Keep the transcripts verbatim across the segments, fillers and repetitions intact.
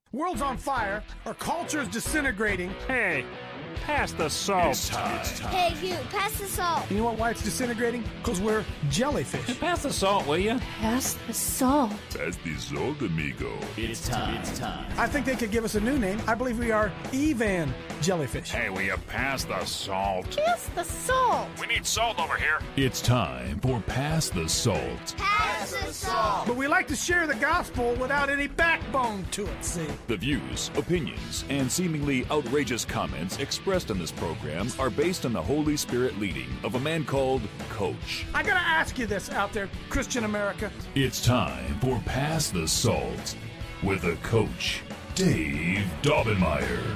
World's on fire. Our culture is disintegrating. Hey, pass the salt. It's time. It's time. Hey, you, pass the salt. You know what, why it's disintegrating? Because we're jellyfish. Pass the salt, will you? Pass the salt. Pass the salt, amigo. It's time. It's time. I think they could give us a new name. I believe we are Evan Jellyfish. Hey, will you pass the salt? Pass the salt. We need salt over here. It's time for Pass the Salt. Pass the salt. But we like to share the gospel without any backbone to it, see? The views, opinions, and seemingly outrageous comments expressed on this program are based on the Holy Spirit leading of a man called Coach. I gotta ask you this out there, Christian America. It's time for Pass the Salt with a Coach, Dave Daubenmire.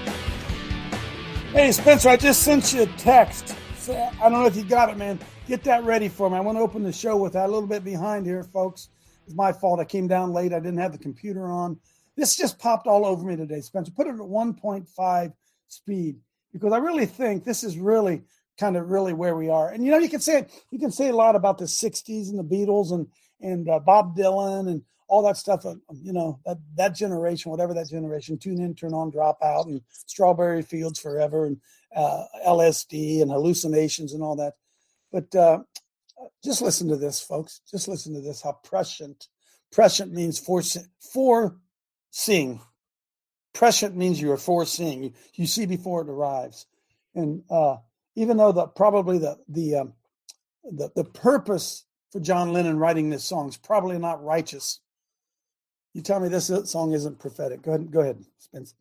Hey, Spencer, I just sent you a text. So I don't know if you got it, man. Get that ready for me. I want to open the show with that. A little bit behind here, folks. It's my fault. I came down late. I didn't have the computer on. This just popped all over me today, Spencer. Put it at one point five speed because I really think this is really kind of really where we are. And, you know, you can say you can say a lot about the sixties and the Beatles and, and uh, Bob Dylan and all that stuff, uh, you know, that, that generation, whatever that generation, tune in, turn on, drop out, and Strawberry Fields Forever, and uh, L S D and hallucinations and all that. But uh, just listen to this, folks. Just listen to this, how prescient. Prescient means foreseeing. Foreseeing. Prescient means you are foreseeing. You, you see before it arrives. And uh, even though the probably the the, um, the the purpose for John Lennon writing this song is probably not righteous, you tell me this song isn't prophetic. Go ahead, go ahead, Spence.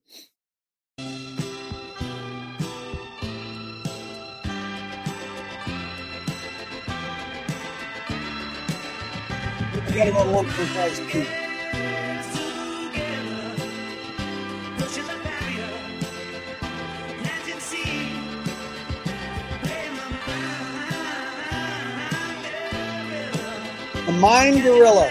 You gotta go to one point five speed. The Mind Gorilla.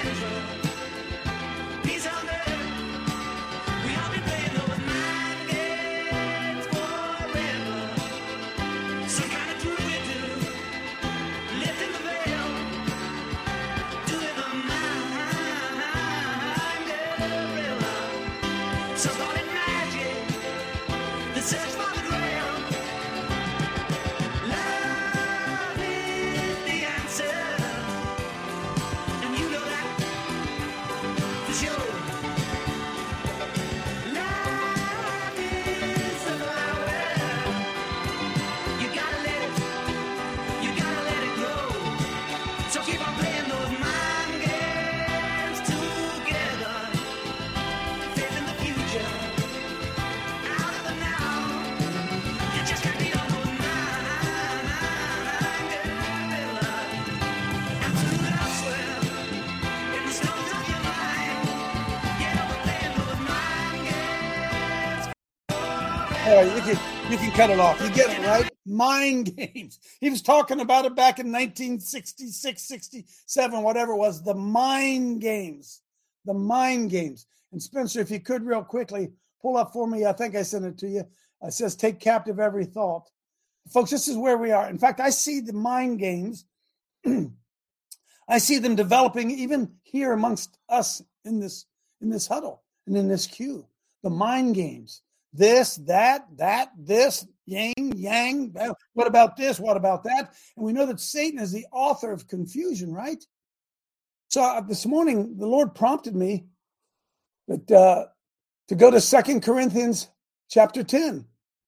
All right, you can, you can cut it off. You get it, right? Mind games. He was talking about it back in nineteen sixty-six, sixty-seven, whatever it was. The mind games. The mind games. And Spencer, if you could real quickly, pull up for me. I think I sent it to you. It says, take captive every thought. Folks, this is where we are. In fact, I see the mind games. I see them developing even here amongst us in this, in this huddle and in this queue. The mind games. This, that, that, this, yang, yang. What about this? What about that? And we know that Satan is the author of confusion, right? So uh, this morning, the Lord prompted me that uh, to go to Second Corinthians chapter ten.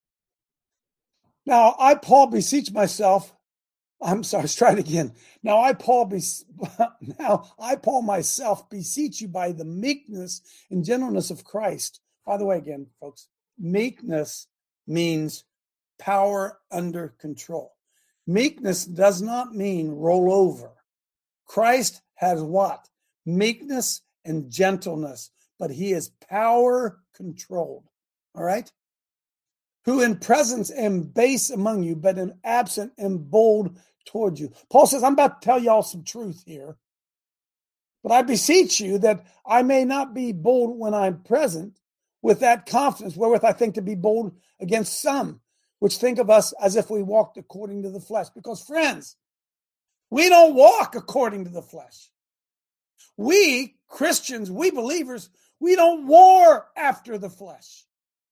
Now, I, Paul, beseech myself. I'm sorry, let's try it again. Now, I, Paul, be, now I, Paul, myself, beseech you by the meekness and gentleness of Christ. By the way, again, folks, meekness means power under control. Meekness does not mean roll over. Christ has what? Meekness and gentleness, but he is power controlled. All right? Who in presence am base among you, but in absent am bold toward you. Paul says, I'm about to tell y'all some truth here, but I beseech you that I may not be bold when I'm present, with that confidence wherewith I think to be bold against some, which think of us as if we walked according to the flesh. Because, friends, we don't walk according to the flesh. We, Christians, we believers, We don't war after the flesh.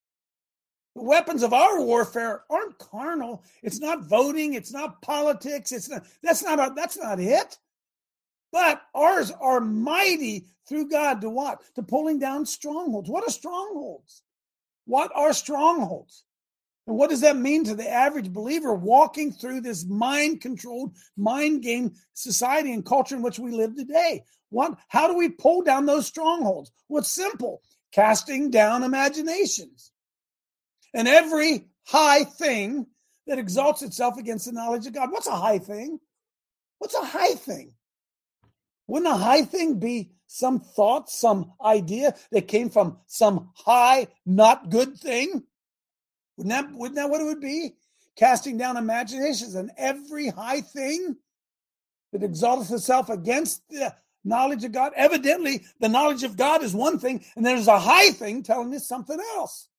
The weapons of our warfare aren't carnal. It's not voting. It's not politics. It's not, that's not, a, that's not it. But ours are mighty through God to what? To pulling down strongholds. What are strongholds? What are strongholds? And what does that mean to the average believer walking through this mind-controlled, mind-game society and culture in which we live today? What, how do we pull down those strongholds? Well, it's simple. Casting down imaginations. And every high thing that exalts itself against the knowledge of God. What's a high thing? What's a high thing? Wouldn't a high thing be some thought, some idea that came from some high, not good thing? Wouldn't that, wouldn't that what it would be? Casting down imaginations and every high thing that exalteth itself against the knowledge of God. Evidently, the knowledge of God is one thing, and there's a high thing telling us something else.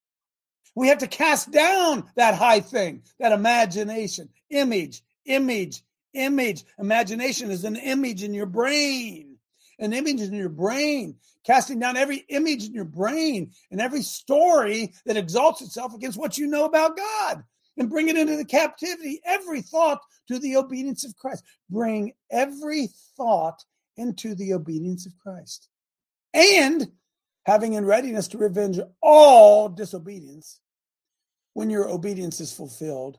We have to cast down that high thing, that imagination, image, image, image. Imagination is an image in your brain, an image in your brain, casting down every image in your brain and every story that exalts itself against what you know about God, and bring it into the captivity, every thought to the obedience of Christ. Bring every thought into the obedience of Christ. And having in readiness to revenge all disobedience when your obedience is fulfilled.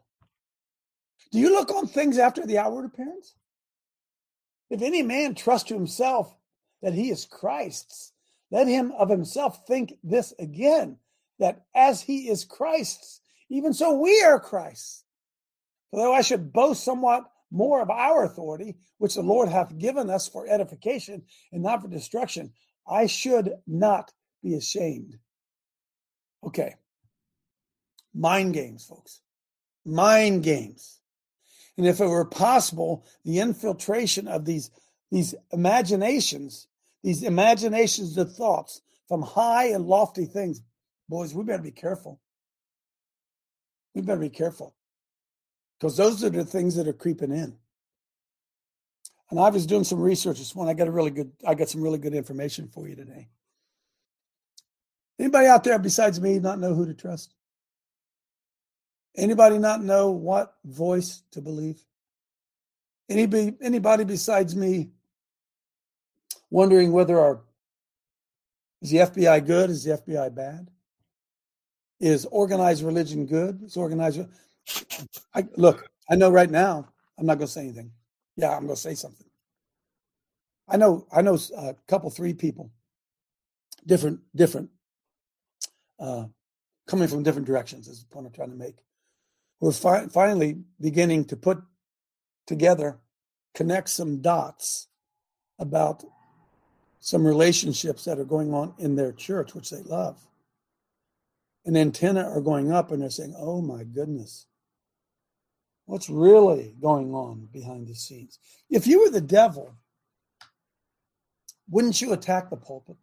Do you look on things after the outward appearance? If any man trust to himself that he is Christ's, let him of himself think this again, that as he is Christ's, even so we are Christ's. For though I should boast somewhat more of our authority, which the Lord hath given us for edification and not for destruction, I should not be ashamed. Okay. Mind games, folks. Mind games. And if it were possible, the infiltration of these, these imaginations, these imaginations of thoughts from high and lofty things, boys, we better be careful. We better be careful. Because those are the things that are creeping in. And I was doing some research this morning. I got a really good, I got some really good information for you today. Anybody out there besides me not know who to trust? Anybody not know what voice to believe? Anybody, anybody besides me wondering whether our, is the F B I good? Is the F B I bad? Is organized religion good? Is organized, I, look, I know right now, I'm not going to say anything. Yeah, I'm going to say something. I know, I know a couple, three people, different, different, uh, coming from different directions is the point I'm trying to make. We're fi- finally beginning to put together, connect some dots about some relationships that are going on in their church, which they love. And antennae are going up and they're saying, oh my goodness, what's really going on behind the scenes? If you were the devil, wouldn't you attack the pulpit?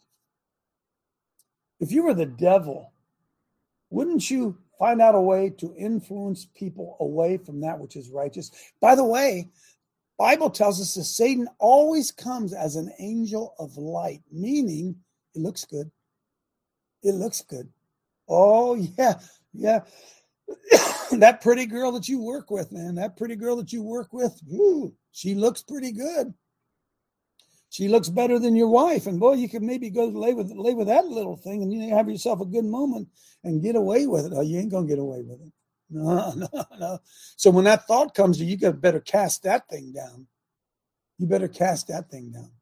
If you were the devil, wouldn't you find out a way to influence people away from that which is righteous? By the way, Bible tells us that Satan always comes as an angel of light, meaning it looks good. It looks good. Oh, yeah, yeah. That pretty girl that you work with, man, that pretty girl that you work with, woo, she looks pretty good. She looks better than your wife. And boy, you could maybe go lay with lay with that little thing and you have yourself a good moment and get away with it. Oh, you ain't going to get away with it. No, no, no. So when that thought comes to you, you got to better cast that thing down. You better cast that thing down.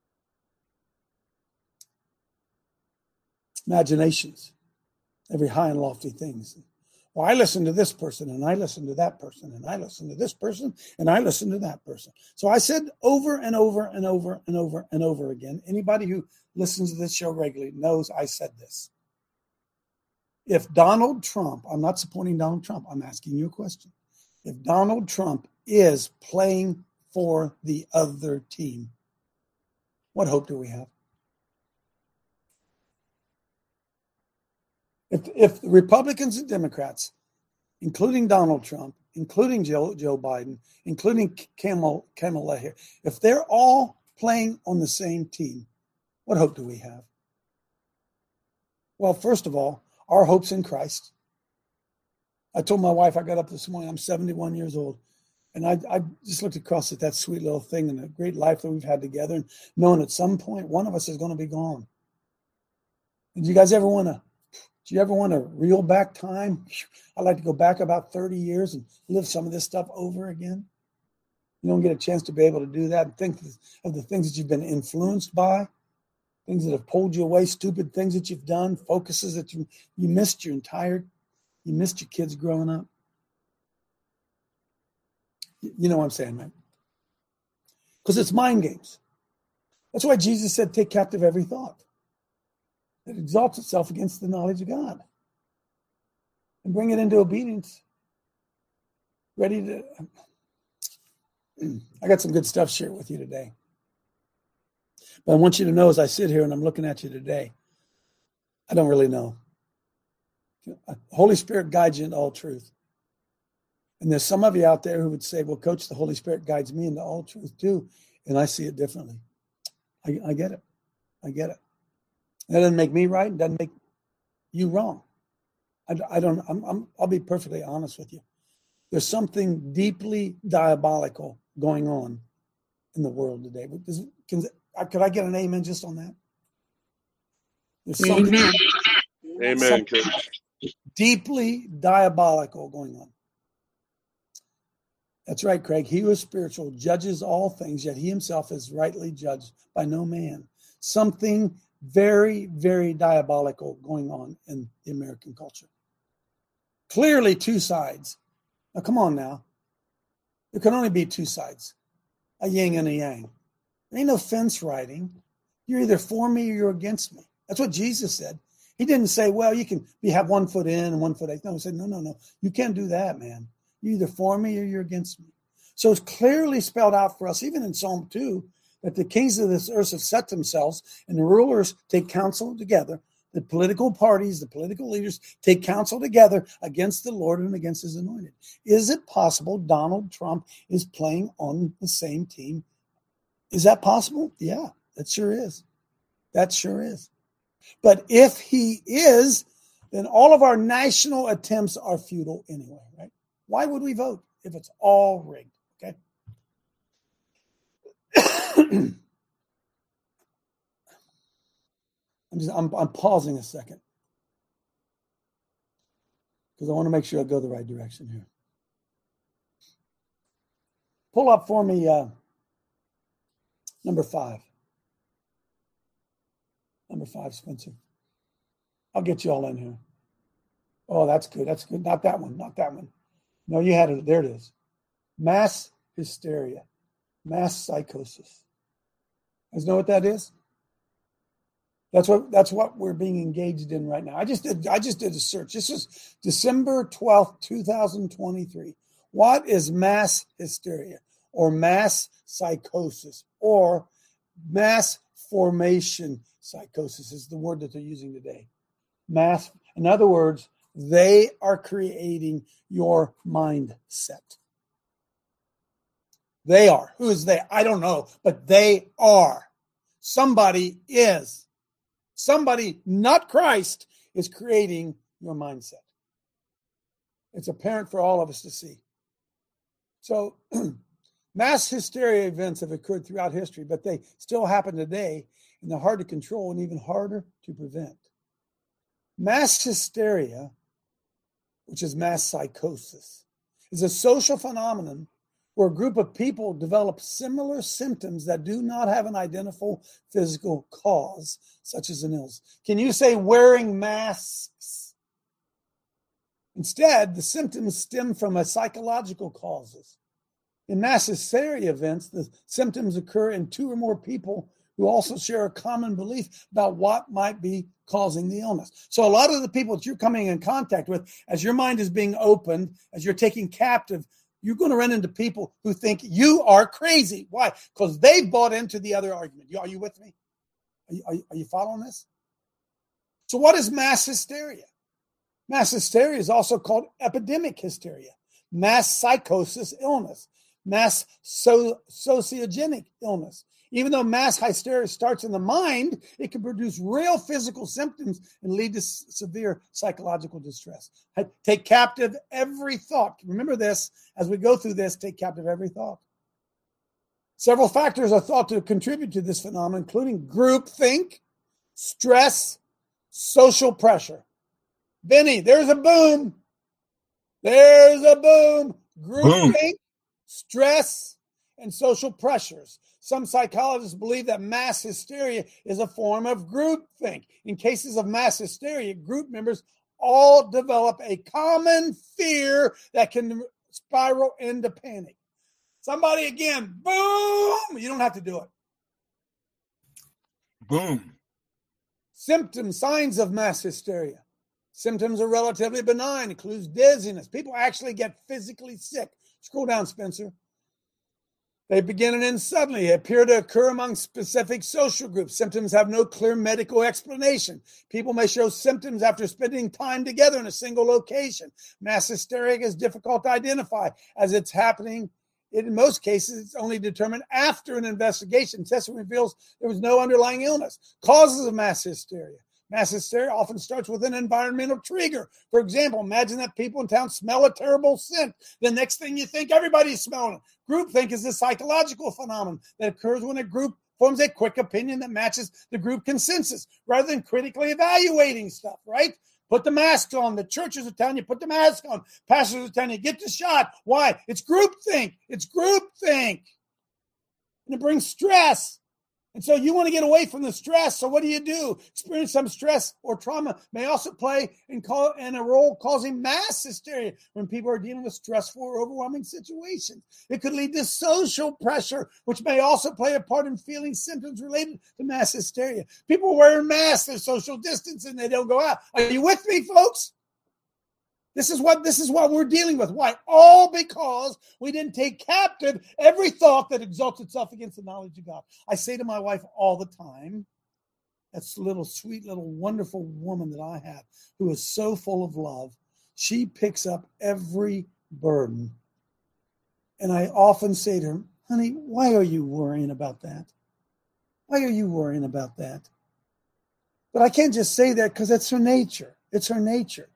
Imaginations. Every high and lofty things. Well, I listen to this person and I listen to that person and I listen to this person and I listen to that person. So I said over and over and over and over and over again, anybody who listens to this show regularly knows I said this. If Donald Trump, I'm not supporting Donald Trump, I'm asking you a question. If Donald Trump is playing for the other team, what hope do we have? If, if the Republicans and Democrats, including Donald Trump, including Joe, Joe Biden, including Kamala, Kamala Harris, if they're all playing on the same team, what hope do we have? Well, first of all, our hope's in Christ. I told my wife I got up this morning, I'm seventy-one years old, and I, I just looked across at that sweet little thing and the great life that we've had together, and knowing at some point one of us is going to be gone. And do you guys ever want to, do you ever want to reel back time? I'd like to go back about thirty years and live some of this stuff over again. You don't get a chance to be able to do that and think of the things that you've been influenced by, things that have pulled you away, stupid things that you've done, focuses that you, you missed your entire, you missed your kids growing up. You know what I'm saying, right? Because it's mind games. That's why Jesus said, take captive every thought that exalts itself against the knowledge of God and bring it into obedience. Ready to... I got some good stuff to share with you today. But I want you to know as I sit here and I'm looking at you today, I don't really know. Holy Spirit guides you into all truth. And there's some of you out there who would say, well, Coach, the Holy Spirit guides me into all truth too. And I see it differently. I, I get it. I get it. That doesn't make me right. It doesn't make you wrong. I, I don't, I'm, I'm, I'll be perfectly honest with you. There's something deeply diabolical going on in the world today. Can, could I get an amen just on that? There's Amen. Amen, Coach. Deeply diabolical going on. That's right, Craig. He who is spiritual judges all things, yet he himself is rightly judged by no man. Something very, very diabolical going on in the American culture. Clearly two sides. Now, come on now. There can only be two sides, a yin and a yang. There ain't no fence riding. You're either for me or you're against me. That's what Jesus said. He didn't say, well, you can be have one foot in and one foot out. No, he said, no, no, no. You can't do that, man. You're either for me or you're against me. So it's clearly spelled out for us, even in Psalm two, that the kings of this earth have set themselves and the rulers take counsel together. The political parties, the political leaders take counsel together against the Lord and against his anointed. Is it possible Donald Trump is playing on the same team? Is that possible? Yeah, that sure is. That sure is. But if he is, then all of our national attempts are futile anyway, right? Why would we vote if it's all rigged? Okay. I'm just I'm I'm pausing a second because I want to make sure I go the right direction here. Pull up for me uh, number five. Number five, Spencer. I'll get you all in here. Oh, that's good. That's good. Not that one. Not that one. No, you had it. There it is. Mass hysteria. Mass psychosis. You guys know what that is? That's what that's what we're being engaged in right now. I just did I just did a search. This is December twelfth, twenty twenty-three. What is mass hysteria or mass psychosis or mass formation psychosis is the word that they're using today. Mass, in other words, they are creating your mindset. They are. Who is they? I don't know, but they are. Somebody is. Somebody, not Christ, is creating your mindset. It's apparent for all of us to see. So, mass hysteria events have occurred throughout history, but they still happen today, and they're hard to control and even harder to prevent. Mass hysteria, which is mass psychosis, is a social phenomenon where a group of people develop similar symptoms that do not have an identifiable physical cause, such as an illness. Can you say wearing masks? Instead, the symptoms stem from a psychological causes. In mass hysteria events, the symptoms occur in two or more people who also share a common belief about what might be causing the illness. So a lot of the people that you're coming in contact with, as your mind is being opened, as you're taking captive, you're going to run into people who think you are crazy. Why? Because they bought into the other argument. Are you with me? Are you, are you, are you following this? So what is mass hysteria? Mass hysteria is also called epidemic hysteria, mass psychosis illness, mass so, sociogenic illness. Even though mass hysteria starts in the mind, it can produce real physical symptoms and lead to s- severe psychological distress. Take captive every thought. Remember this, as we go through this, take captive every thought. Several factors are thought to contribute to this phenomenon, including groupthink, stress, social pressure. Benny, there's a boom. There's a boom. Groupthink, stress, and social pressures. Some psychologists believe that mass hysteria is a form of groupthink. In cases of mass hysteria, group members all develop a common fear that can spiral into panic. Somebody again, boom! You don't have to do it. Boom. Symptoms, signs of mass hysteria. Symptoms are relatively benign, includes dizziness. People actually get physically sick. Scroll down, Spencer. They begin and end suddenly. They appear to occur among specific social groups. Symptoms have no clear medical explanation. People may show symptoms after spending time together in a single location. Mass hysteria is difficult to identify as it's happening. In most cases, it's only determined after an investigation. Testing reveals there was no underlying illness. Causes of mass hysteria. Mass hysteria often starts with an environmental trigger. For example, imagine that people in town smell a terrible scent. The next thing you think, everybody's smelling it. Groupthink is a psychological phenomenon that occurs when a group forms a quick opinion that matches the group consensus rather than critically evaluating stuff, right? Put the masks on. The churches are telling you, put the mask on. Pastors are telling you, get the shot. Why? It's groupthink. It's groupthink. And it brings stress. And so you want to get away from the stress. So what do you do? Experience some stress or trauma may also play in, call, in a role causing mass hysteria when people are dealing with stressful or overwhelming situations. It could lead to social pressure, which may also play a part in feeling symptoms related to mass hysteria. People wearing masks, they're social distancing, they don't go out. Are you with me, folks? This is what this is what we're dealing with. Why? All because we didn't take captive every thought that exalts itself against the knowledge of God. I say to my wife all the time, that's a little sweet, little wonderful woman that I have who is so full of love. She picks up every burden. And I often say to her, honey, why are you worrying about that? Why are you worrying about that? But I can't just say that because it's her nature. It's her nature.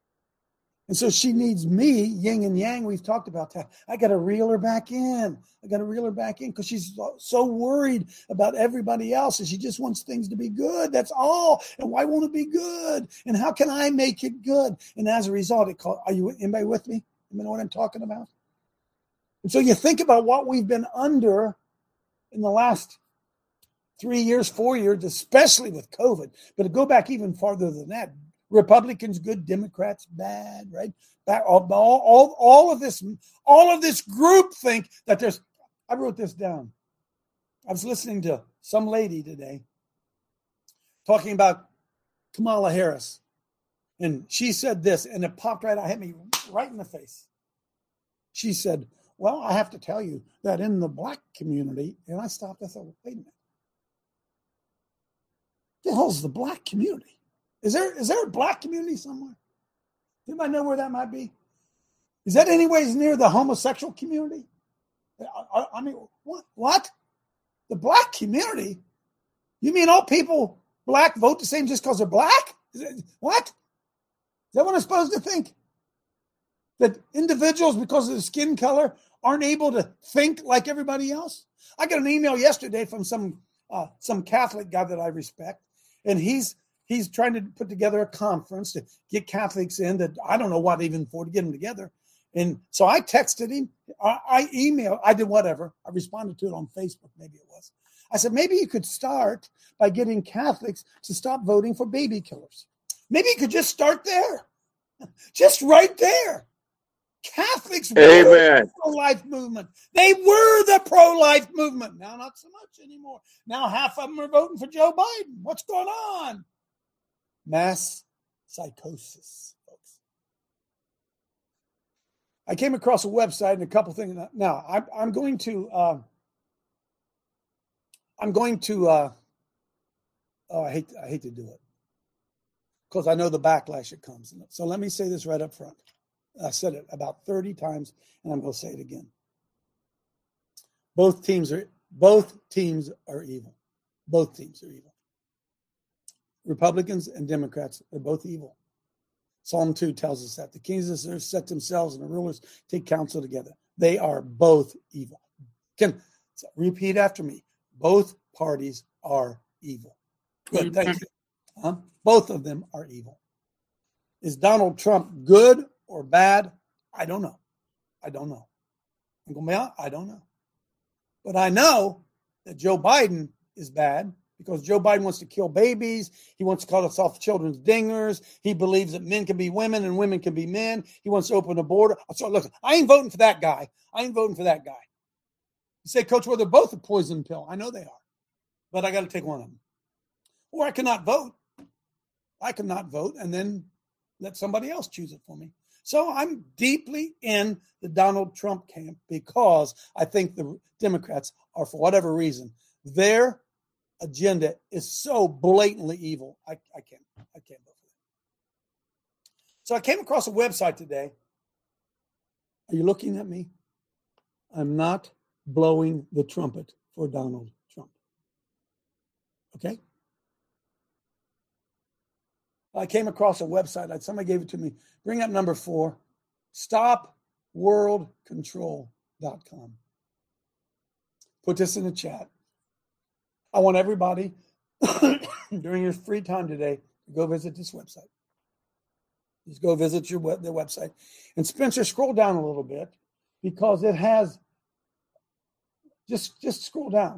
And so she needs me, yin and yang. We've talked about that. I got to reel her back in. I got to reel her back in because she's so worried about everybody else. And she just wants things to be good. That's all. And why won't it be good? And how can I make it good? And as a result, it called, are you anybody with me? You know what I'm talking about? And so you think about what we've been under in the last three years, four years, especially with COVID. But to go back even farther than that, Republicans good, Democrats bad, right? Back, all, all, all of this, all of this group think that there's. I wrote this down. I was listening to some lady today talking about Kamala Harris, and she said this, and it popped right out, hit me right in the face. She said, "Well, I have to tell you that in the black community," and I stopped. I thought, "Wait a minute, what the hell's the black community? Is there is there a black community somewhere? Anybody know where that might be? Is that anyways near the homosexual community? I, I mean, what? What? The black community? You mean all people black vote the same just because they're black? Is it, what? Is that what I'm supposed to think? That individuals, because of their skin color, aren't able to think like everybody else? I got an email yesterday from some uh, some Catholic guy that I respect, and he's He's trying to put together a conference to get Catholics in that I don't know what even for to get them together. And so I texted him. I, I emailed. I did whatever. I responded to it on Facebook. Maybe it was. I said, maybe you could start by getting Catholics to stop voting for baby killers. Maybe you could just start there. Just right there. Catholics Amen. were the pro-life movement. They were the pro-life movement. Now, not so much anymore. Now half of them are voting for Joe Biden. What's going on? Mass psychosis, folks. I came across a website and a couple things. Now, I'm, I'm going to, uh, I'm going to, uh, oh, I hate, I hate to do it because I know the backlash that comes. So let me say this right up front. I said it about thirty times, and I'm going to say it again. Both teams are, Both teams are evil. Both teams are evil. Republicans and Democrats are both evil. Psalm two tells us that. The kings of the earth set themselves and the rulers take counsel together. They are both evil. Can repeat after me. Both parties are evil. Good, thank you. Huh? Both of them are evil. Is Donald Trump good or bad? I don't know. I don't know. I'm going to be honest, I don't know. But I know that Joe Biden is bad because Joe Biden wants to kill babies. He wants to cut us off children's dingers. He believes that men can be women and women can be men. He wants to open the border. So listen, I ain't voting for that guy. I ain't voting for that guy. You say, Coach, well, they're both a poison pill. I know they are. But I got to take one of them. Or I cannot vote. I cannot vote and then let somebody else choose it for me. So I'm deeply in the Donald Trump camp because I think the Democrats are, for whatever reason, their agenda is so blatantly evil. I, I can't, I can't vote for that. So I came across a website today. Are you looking at me? I'm not blowing the trumpet for Donald Trump. Okay? I came across a website. Somebody gave it to me. Bring up number four, stop world control dot com. Put this in the chat. I want everybody during your free time today to go visit this website. Just go visit your web, their website. And Spencer, scroll down a little bit because it has, just, just scroll down.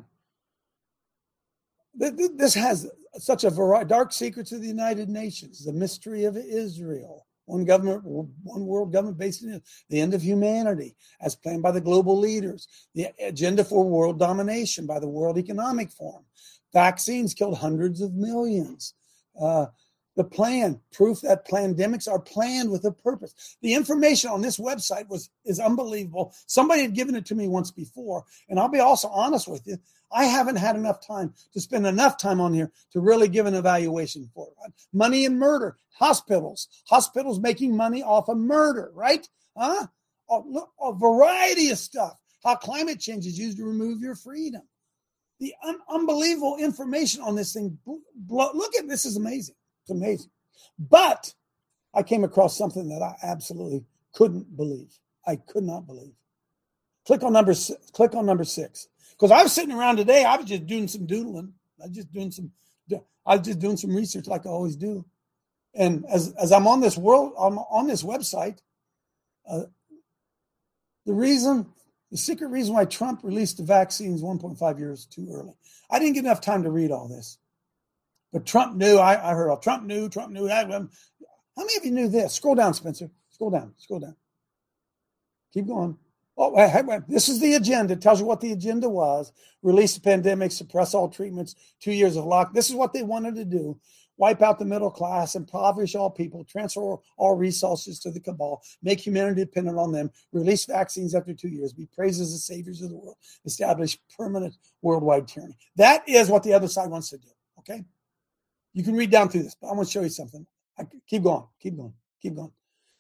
This has such a variety. Dark Secrets of the United Nations, the mystery of Israel, one government, one world government based in the end of humanity, as planned by the global leaders, the agenda for world domination by the World Economic Forum, vaccines killed hundreds of millions, uh, the plan, proof that pandemics are planned with a purpose. The information on this website was is unbelievable. Somebody had given it to me once before, and I'll be also honest with you. I haven't had enough time to spend enough time on here to really give an evaluation for it. Money and murder, hospitals, hospitals making money off of murder, right? Huh? A, a variety of stuff. How climate change is used to remove your freedom. The un- unbelievable information on this thing. Look at this, is amazing. It's amazing. But I came across something that I absolutely couldn't believe. I could not believe. Click on number six. Click on number six. Because I was sitting around today, I was just doing some doodling. I was just doing some, I was just doing some research like I always do. And as as I'm on this world, I'm on this website, uh, the reason, the secret reason why Trump released the vaccines one point five years too early. I didn't get enough time to read all this. But Trump knew, I, I heard all, Trump knew, Trump knew. I, how many of you knew this? Scroll down, Spencer. Scroll down, scroll down. Keep going. Oh, wait, wait. This is the agenda. It tells you what the agenda was. Release the pandemic, suppress all treatments, two years of lock. This is what they wanted to do. Wipe out the middle class, impoverish all people, transfer all resources to the cabal, make humanity dependent on them, release vaccines after two years, be praised as the saviors of the world, establish permanent worldwide tyranny. That is what the other side wants to do, okay? You can read down through this, but I want to show you something. I, keep going, keep going, keep going.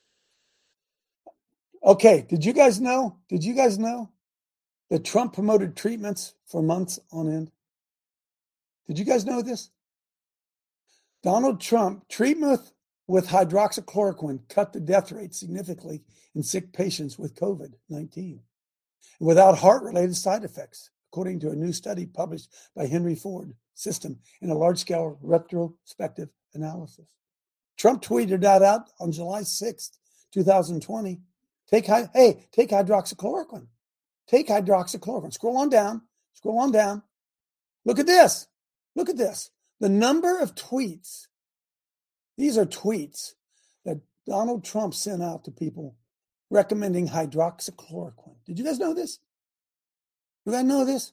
Okay, did you guys know? Did you guys know that Trump promoted treatments for months on end? Did you guys know this? Donald Trump, treatment with hydroxychloroquine cut the death rate significantly in sick patients with COVID nineteen without heart-related side effects, according to a new study published by Henry Ford System in a large-scale retrospective analysis. Trump tweeted that out on July sixth, twenty twenty. Take, hey, take hydroxychloroquine. Take hydroxychloroquine. Scroll on down. Scroll on down. Look at this. Look at this. The number of tweets. These are tweets that Donald Trump sent out to people recommending hydroxychloroquine. Did you guys know this? You guys know this?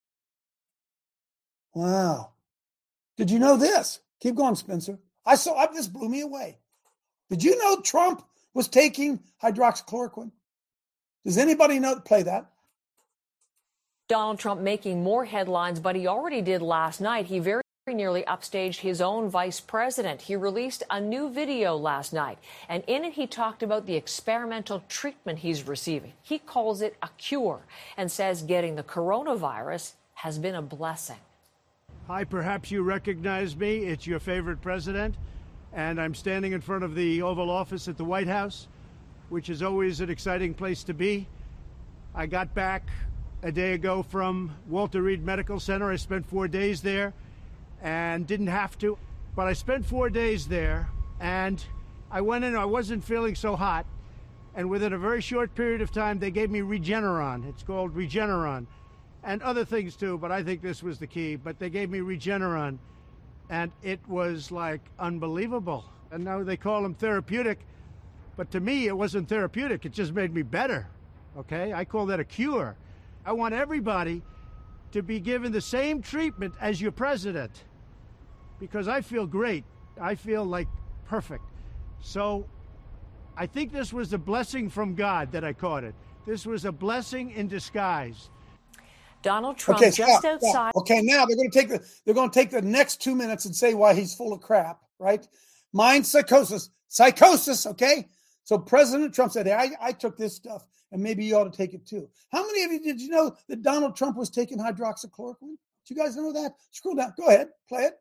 Wow. Did you know this? Keep going, Spencer. I saw, this blew me away. Did you know Trump was taking hydroxychloroquine? Does anybody know? Play that. Donald Trump making more headlines, but he already did last night. He very nearly upstaged his own vice president. He released a new video last night, and in it he talked about the experimental treatment he's receiving. He calls it a cure and says getting the coronavirus has been a blessing. Hi, perhaps you recognize me. It's your favorite president. And I'm standing in front of the Oval Office at the White House, which is always an exciting place to be. I got back a day ago from Walter Reed Medical Center. I spent four days there and didn't have to, but I spent four days there and I went in, I wasn't feeling so hot. And within a very short period of time, they gave me Regeneron. It's called Regeneron. And other things too, but I think this was the key. But they gave me Regeneron, and it was like unbelievable. And now they call them therapeutic, but to me, it wasn't therapeutic. It just made me better, okay? I call that a cure. I want everybody to be given the same treatment as your president, because I feel great. I feel like perfect. So I think this was a blessing from God that I caught it. This was a blessing in disguise. Donald Trump okay, just stop, outside. Stop. Okay, now they're going to take the they're going to take the next two minutes and say why he's full of crap, right? Mind psychosis, psychosis. Okay, so President Trump said, "Hey, I, I took this stuff, and maybe you ought to take it too." How many of you did you know that Donald Trump was taking hydroxychloroquine? Did you guys know that? Scroll down. Go ahead, play it.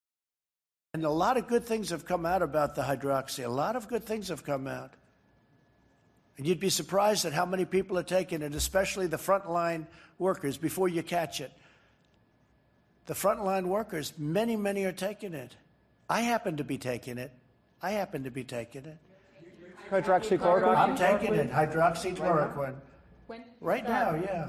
And a lot of good things have come out about the hydroxy. A lot of good things have come out. And you'd be surprised at how many people are taking it, especially the frontline workers, before you catch it. The frontline workers, many, many are taking it. I happen to be taking it. I happen to be taking it. Hydroxychloroquine? I'm taking it, hydroxychloroquine. When? Right now, yeah.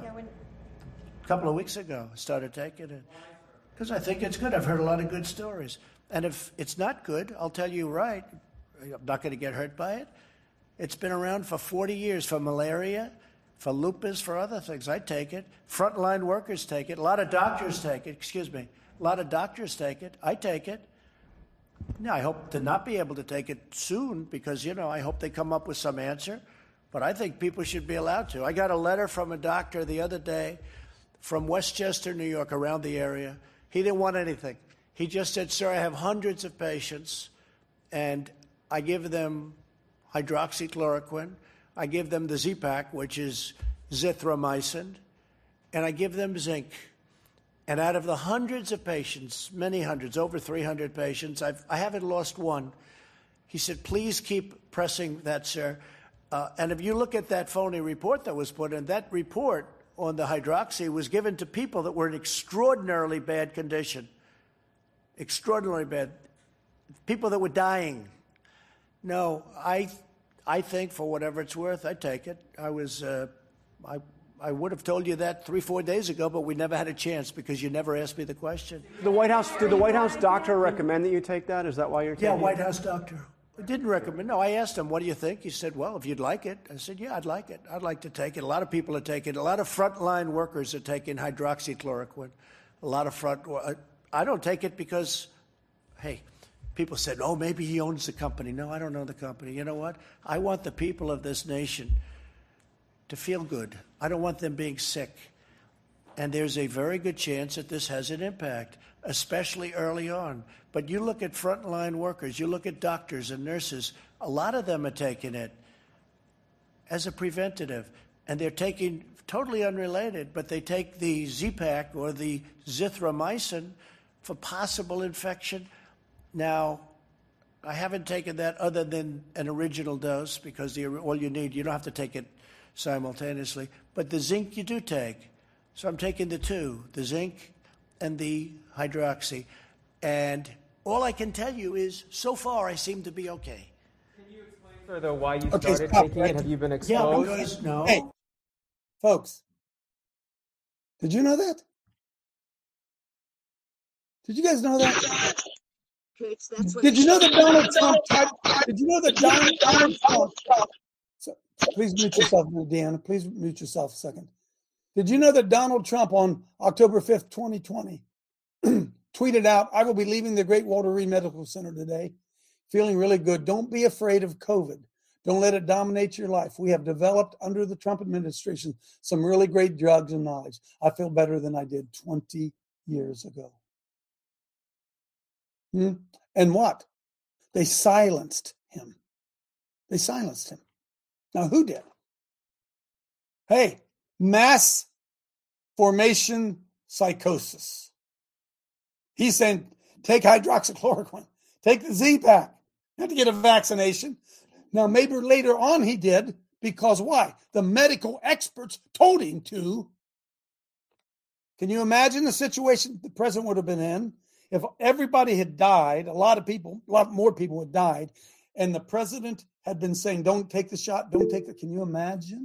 A couple of weeks ago, I started taking it. Because I think it's good. I've heard a lot of good stories. And if it's not good, I'll tell you right, I'm not going to get hurt by it. It's been around for forty years for malaria, for lupus, for other things. I take it. Frontline workers take it. A lot of doctors take it. Excuse me. A lot of doctors take it. I take it. Now, I hope to not be able to take it soon because, you know, I hope they come up with some answer. But I think people should be allowed to. I got a letter from a doctor the other day from Westchester, New York, around the area. He didn't want anything. He just said, "Sir, I have hundreds of patients, and I give them hydroxychloroquine. I give them the Z-Pak, which is zithromycin, and I give them zinc. And out of the hundreds of patients, many hundreds, over three hundred patients, I've, I haven't lost one." He said, "Please keep pressing that, sir." Uh, and if you look at that phony report that was put in, that report on the hydroxy was given to people that were in extraordinarily bad condition. Extraordinarily bad. People that were dying. No, I I think for whatever it's worth, I take it. I was, uh, I I would have told you that three, four days ago, but we never had a chance because you never asked me the question. The White House, did the White House doctor recommend that you take that? Is that why you're taking it? Yeah, White House doctor. I didn't recommend. No, I asked him, "What do you think?" He said, "Well, if you'd like it." I said, "Yeah, I'd like it. I'd like to take it." A lot of people are taking it. A lot of frontline workers are taking hydroxychloroquine. A lot of front. I don't take it because, hey, people said, "Oh, maybe he owns the company." No, I don't own the company. You know what? I want the people of this nation to feel good. I don't want them being sick. And there's a very good chance that this has an impact, especially early on. But you look at frontline workers, you look at doctors and nurses, a lot of them are taking it as a preventative. And they're taking, totally unrelated, but they take the Z-Pak or the zithromycin for possible infection. Now, I haven't taken that other than an original dose because the, all you need, you don't have to take it simultaneously. But the zinc you do take. So I'm taking the two, the zinc and the hydroxy. And all I can tell you is, so far, I seem to be okay. Can you explain further why you Okay, started stop, taking right? it? Have you been exposed? Yeah, because, no. Hey, folks, did you know that? Did you guys know that? Did you know that Donald Trump typed, did you know that Donald, Donald Trump, so, please mute yourself, Deanna, please mute yourself a second. Did you know that Donald Trump on October fifth, twenty twenty, tweeted out, "I will be leaving the Great Walter Reed Medical Center today, feeling really good. Don't be afraid of COVID. Don't let it dominate your life. We have developed under the Trump administration some really great drugs and knowledge. I feel better than I did twenty years ago." Hmm? And what? They silenced him. They silenced him. Now, who did? Hey, mass formation psychosis. He's saying, take hydroxychloroquine, take the Z-Pack, you have to get a vaccination. Now, maybe later on he did, because why? The medical experts told him to. Can you imagine the situation the president would have been in if everybody had died, a lot of people, a lot more people had died, and the president had been saying, don't take the shot, don't take the, can you imagine?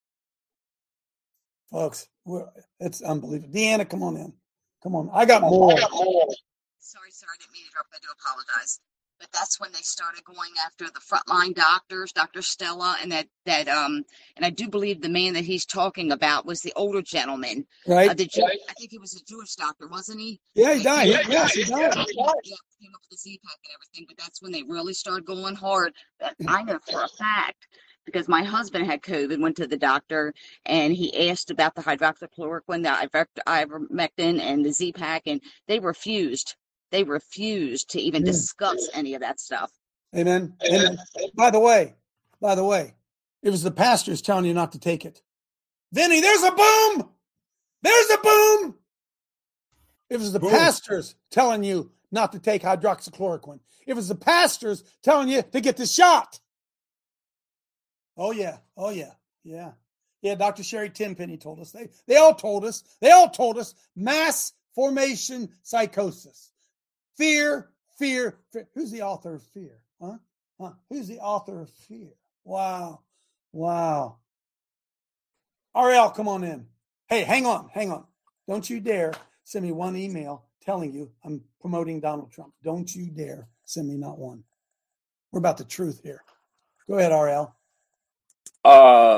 Folks, we're, it's unbelievable. Deanna, come on in. Come on. I got more. I got more. Sorry, sir, I didn't mean to interrupt. I do apologize. But that's when they started going after the frontline doctors, Doctor Stella, and that, that um, and I do believe the man that he's talking about was the older gentleman. Right. Uh, the Jew- I think he was a Jewish doctor, wasn't he? Yeah, he died. Yeah, yes, he died. Yeah, came up with the Z-Pack and everything, but that's when they really started going hard. But I know for a fact, because my husband had COVID, went to the doctor, and he asked about the hydroxychloroquine, the ivermectin, and the Z-Pack, and they refused. They refused to even discuss any of that stuff. Amen. Amen. By the way, by the way, it was the pastors telling you not to take it. Vinny, there's a boom. There's a boom. It was the boom. Pastors telling you not to take hydroxychloroquine. It was the pastors telling you to get the shot. Oh, yeah. Oh, yeah. Yeah. Yeah, Doctor Sherry Tenpenny told us. They, they all told us. They all told us mass formation psychosis. Fear, fear, fear. Who's the author of Fear? Huh? Huh? Who's the author of Fear? Wow. Wow. Ariel, come on in. Hey, hang on, hang on. Don't you dare send me one email telling you I'm promoting Donald Trump. Don't you dare send me not one. We're about the truth here. Go ahead, Ariel. Uh,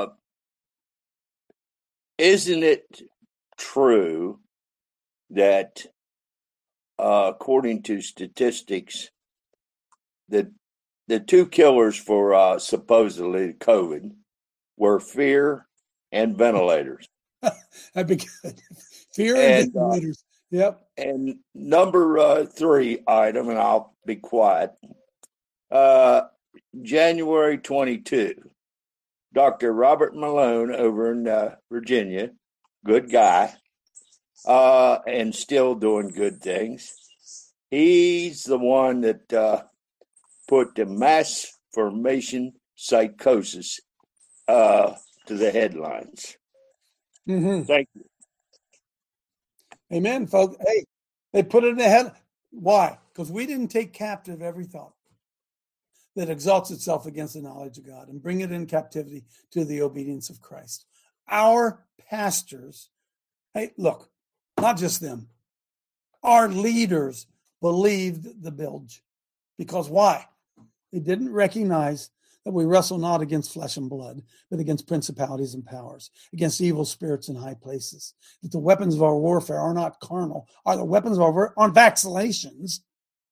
isn't it true that Uh, according to statistics, the the two killers for uh, supposedly COVID were fear and ventilators? That'd be good. Fear and, and ventilators. Uh, yep. And number uh, three item, and I'll be quiet. Uh, January twenty-second, Doctor Robert Malone over in uh, Virginia, good guy. Uh, and still doing good things. He's the one that uh, put the mass formation psychosis uh, to the headlines. Mm-hmm. Thank you. Amen, folks. Hey, they put it in the head. Why? Because we didn't take captive every thought that exalts itself against the knowledge of God and bring it in captivity to the obedience of Christ. Our pastors, hey, look, not just them. Our leaders believed the bilge. Because why? They didn't recognize that we wrestle not against flesh and blood, but against principalities and powers, against evil spirits in high places. That the weapons of our warfare are not carnal, are the weapons of our on vaccinations.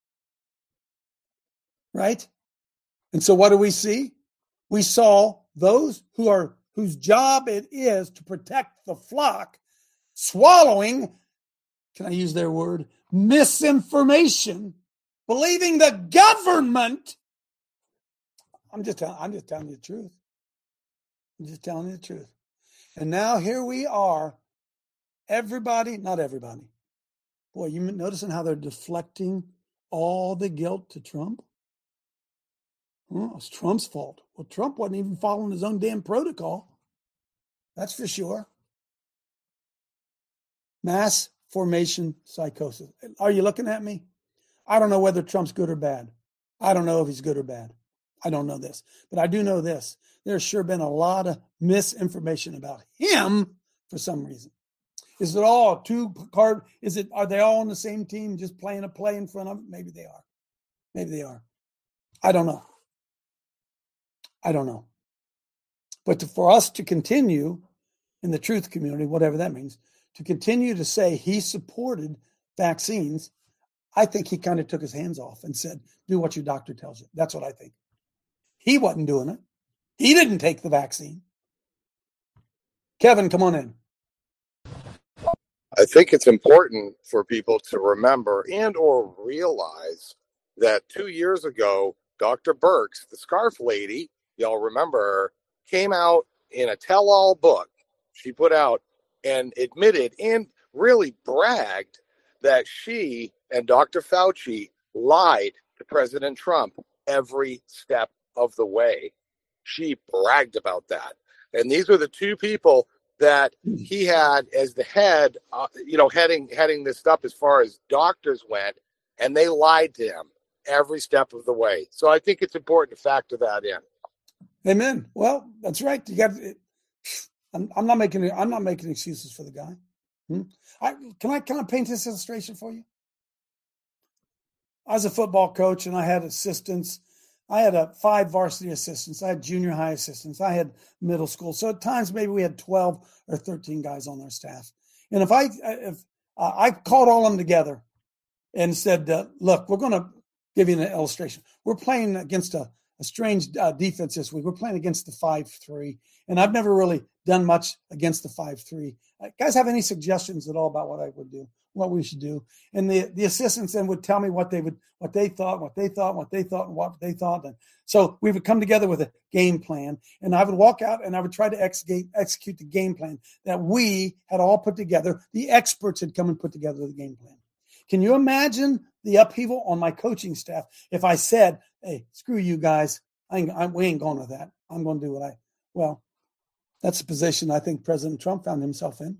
Right? And so what do we see? We saw those who are whose job it is to protect the flock swallowing, can I use their word, misinformation, believing the government. I'm just, I'm just telling you the truth. I'm just telling you the truth. And now here we are, everybody, not everybody. Boy, you noticing how they're deflecting all the guilt to Trump? Oh, it's Trump's fault. Well, Trump wasn't even following his own damn protocol. That's for sure. Mass formation psychosis. Are you looking at me? I don't know whether Trump's good or bad. I don't know if he's good or bad. I don't know this. But I do know this. There's sure been a lot of misinformation about him for some reason. Is it all two card? Is it, are they all on the same team just playing a play in front of it? Maybe they are. Maybe they are. I don't know. I don't know. But to, for us to continue in the truth community, whatever that means, to continue to say he supported vaccines, I think he kind of took his hands off and said, do what your doctor tells you. That's what I think. He wasn't doing it. He didn't take the vaccine. Kevin, come on in. I think it's important for people to remember and or realize that two years ago, Doctor Birx, the scarf lady, y'all remember her, came out in a tell-all book she put out and admitted and really bragged that she and Doctor Fauci lied to President Trump every step of the way. She bragged about that. And these were the two people that he had as the head, uh, you know, heading heading this up as far as doctors went, and they lied to him every step of the way. So I think it's important to factor that in. Amen. Well, that's right. You got. I'm, I'm not making. I'm not making excuses for the guy. Hmm? I, can I can I paint this illustration for you? I was a football coach, and I had assistants. I had a five varsity assistants. I had junior high assistants. I had middle school. So at times maybe we had twelve or thirteen guys on our staff. And if I if uh, I called all of them together and said, uh, "Look, we're going to give you an illustration. We're playing against a, a strange uh, defense this week. We're playing against the five three, and I've never really done much against the five three. Uh, guys, have any suggestions at all about what I would do, what we should do?" And the, the assistants then would tell me what they would, what they thought, what they thought, what they thought, and what they thought. And so we would come together with a game plan, and I would walk out and I would try to execute, execute the game plan that we had all put together. The experts had come and put together the game plan. Can you imagine the upheaval on my coaching staff if I said, "Hey, screw you guys. I ain't, I, we ain't going with that. I'm going to do what I," well, that's the position I think President Trump found himself in.